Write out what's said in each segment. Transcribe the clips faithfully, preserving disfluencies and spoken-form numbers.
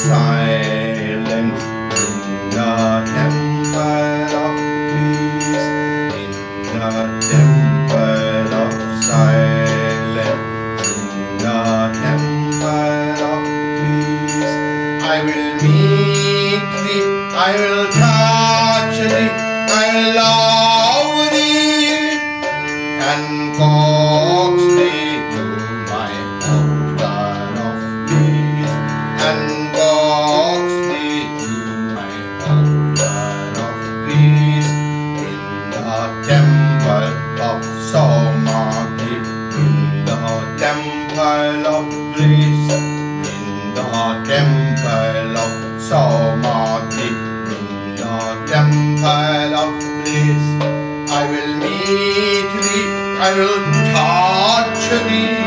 silence, in the temple of peace, in the temple of silence, in the temple of peace. I will meet thee, I will touch thee, I will love thee, and coax thee to my altar of peace, and coax thee to my altar of peace, in the temple of Samadhi, in the temple of bliss, in the temple of Samadhi, in the temple of bliss. I will meet thee, I will touch thee,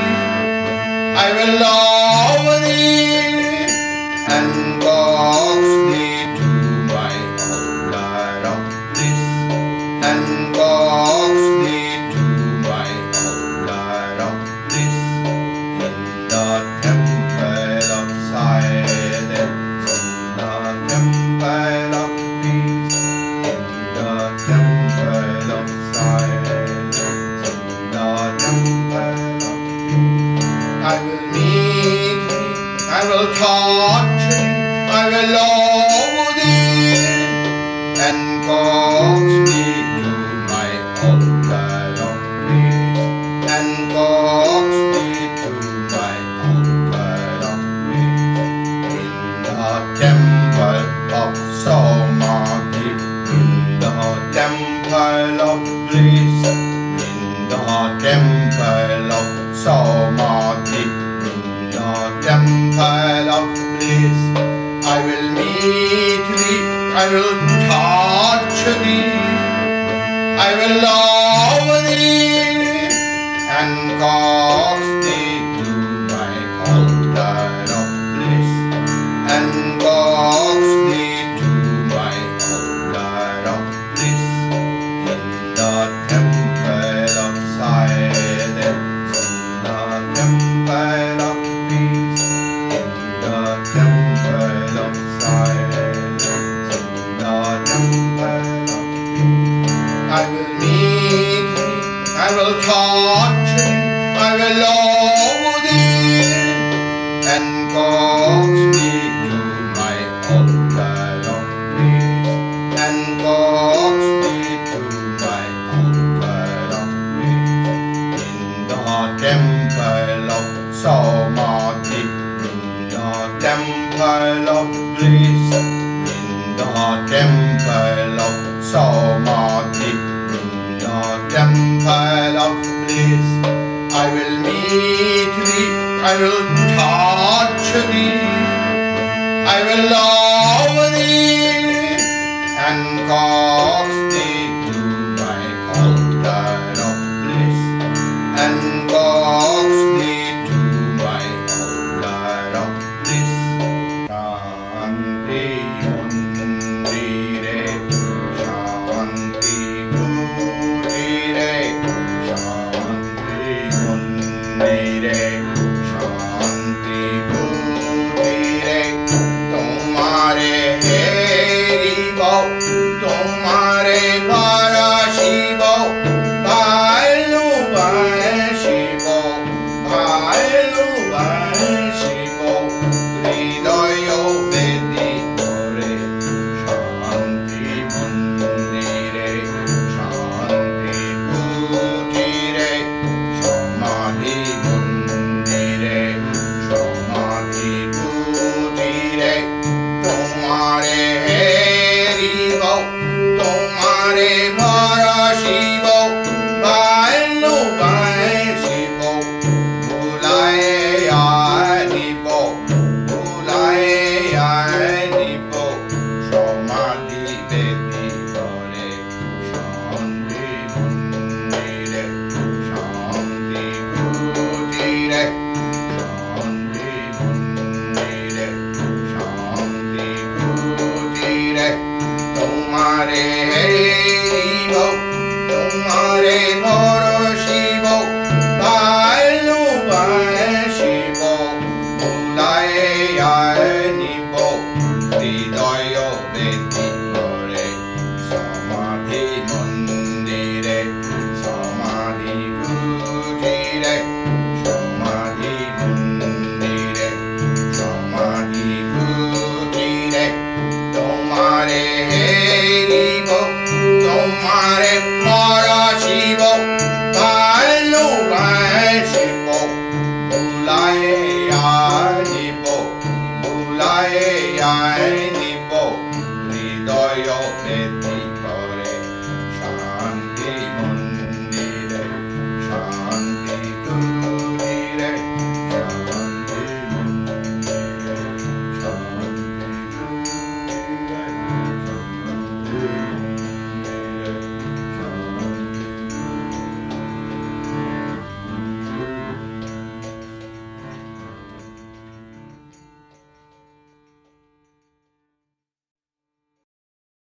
I will love thee, and coax thee to my altar of bliss, and coax thee to my altar of bliss, in the temple of silence, in the temple of peace, in the temple of silence, in the temple of peace. I will meet thee, I will touch thee, I will love thee, and coax thee to my altar of peace, and coax thee to my altar of peace, in the temple of Samadhi, in the temple of bliss, in the temple of Samadhi, in the temple of bliss. I will meet thee, I will touch thee, I will love thee, and coax thee to my altar of bliss, and coax thee to my altar of bliss, in the temple of silence, in the temple of peace, in the temple of silence, in the temple of peace. I will meet thee, I will touch thee, I will love thee, and coax thee to my altar of peace, and coax thee to my altar of peace, in the temple of Samadhi, in the temple of bliss, in the temple of Samadhi, in the temple of bliss. I will meet thee, I will touch thee, I will love thee, and coax thee to my altar of bliss, and coax thee to my altar of bliss. Shanti Mundire, Shanti Mundire, Shanti Mundire.